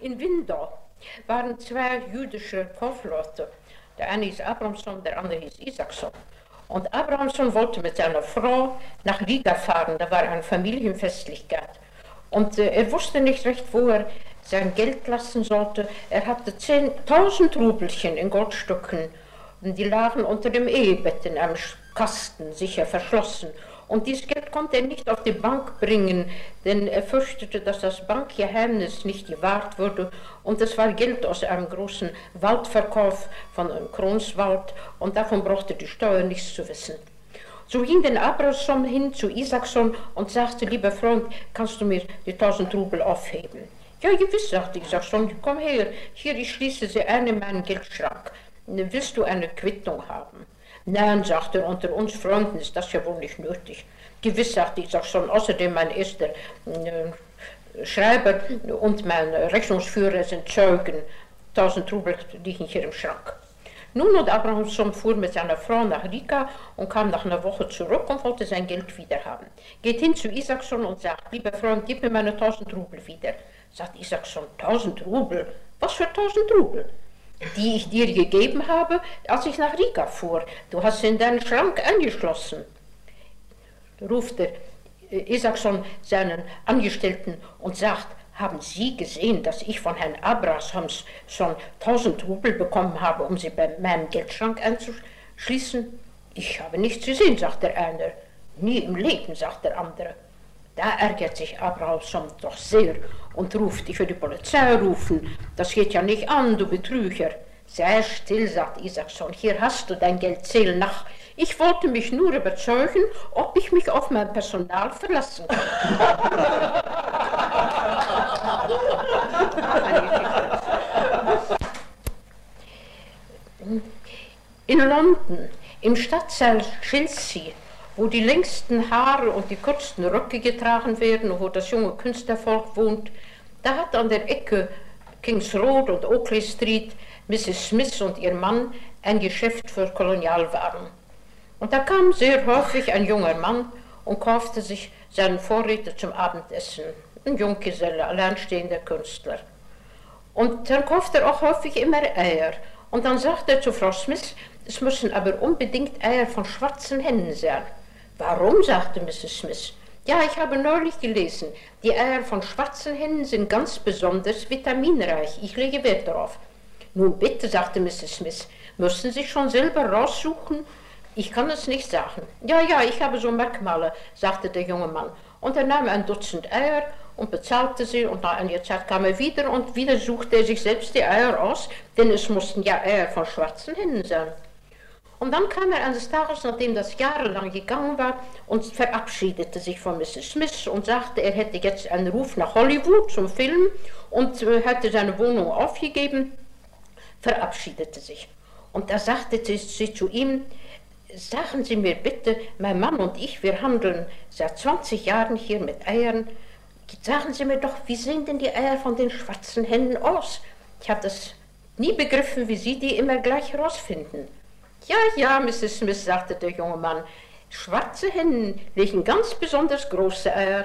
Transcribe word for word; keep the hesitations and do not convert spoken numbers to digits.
In Windau waren zwei jüdische Kaufleute. Der eine hieß Abramson, der andere hieß Isaacson. Und Abramson wollte mit seiner Frau nach Riga fahren, da war eine Familienfestlichkeit. Und äh, er wusste nicht recht, wo er sein Geld lassen sollte. Er hatte zehntausend Rubelchen in Goldstücken. Und die lagen unter dem Ehebett in einem Kasten, sicher verschlossen. Und dieses Geld konnte er nicht auf die Bank bringen, denn er fürchtete, dass das Bankgeheimnis nicht gewahrt würde. Und es war Geld aus einem großen Waldverkauf von einem Kronswald und davon brauchte die Steuer nichts zu wissen. So ging denn Abrahamson hin zu Isaacson und sagte, lieber Freund, kannst du mir die tausend Rubel aufheben? Ja, gewiss, sagte Isaacson, komm her, hier, ich schließe sie ein in meinen Geldschrank. Willst du eine Quittung haben? Nein, sagte er, unter uns Freunden ist das ja wohl nicht nötig. Gewiss, sagte Isaacson, außerdem mein erster äh, Schreiber und mein Rechnungsführer sind Zeugen. Tausend Rubel liegen hier im Schrank. Nun, und Abrahamson fuhr mit seiner Frau nach Riga und kam nach einer Woche zurück und wollte sein Geld wieder haben. Geht hin zu Isaacson und sagt, lieber Freund, gib mir meine tausend Rubel wieder. Sagt Isaacson, tausend Rubel? Was für tausend Rubel? Die ich dir gegeben habe, als ich nach Riga fuhr. Du hast sie in deinen Schrank eingeschlossen. Ruft der Isaacson seinen Angestellten und sagt, haben Sie gesehen, dass ich von Herrn Abrahamson schon tausend Rubel bekommen habe, um sie bei meinem Geldschrank einzuschließen? Ich habe nichts gesehen, sagt der eine. Nie im Leben, sagt der andere. Da ärgert sich Abrahamson doch sehr und ruft, ich will die Polizei rufen. Das geht ja nicht an, du Betrüger. Sei still, sagt Isaacson, hier hast du dein Geld, zähl nach. Ich wollte mich nur überzeugen, ob ich mich auf mein Personal verlassen kann. In London, im Stadtteil Chelsea, wo die längsten Haare und die kürzesten Röcke getragen werden und wo das junge Künstlervolk wohnt, da hat an der Ecke Kings Road und Oakley Street Misses Smith und ihr Mann ein Geschäft für Kolonialwaren. Und da kam sehr häufig ein junger Mann und kaufte sich seine Vorräte zum Abendessen, ein Junggeselle, alleinstehender Künstler. Und dann kaufte er auch häufig immer Eier. Und dann sagte er zu Frau Smith, es müssen aber unbedingt Eier von schwarzen Hennen sein. Warum, sagte Misses Smith. Ja, ich habe neulich gelesen, die Eier von schwarzen Hennen sind ganz besonders vitaminreich. Ich lege Wert darauf. Nun bitte, sagte Misses Smith, müssen Sie schon selber raussuchen? Ich kann es nicht sagen. Ja, ja, ich habe so Merkmale, sagte der junge Mann. Und er nahm ein Dutzend Eier und bezahlte sie, und nach einiger Zeit kam er wieder und wieder suchte er sich selbst die Eier aus, denn es mussten ja Eier von schwarzen Hennen sein. Und dann kam er eines Tages, nachdem das jahrelang gegangen war, und verabschiedete sich von Misses Smith und sagte, er hätte jetzt einen Ruf nach Hollywood zum Film und äh, hätte seine Wohnung aufgegeben, verabschiedete sich. Und da sagte sie zu ihm, sagen Sie mir bitte, mein Mann und ich, wir handeln seit zwanzig Jahren hier mit Eiern. Sagen Sie mir doch, wie sehen denn die Eier von den schwarzen Hennen aus? Ich habe das nie begriffen, wie Sie die immer gleich herausfinden. Ja, ja, Misses Smith, sagte der junge Mann, schwarze Hennen legen ganz besonders große Eier.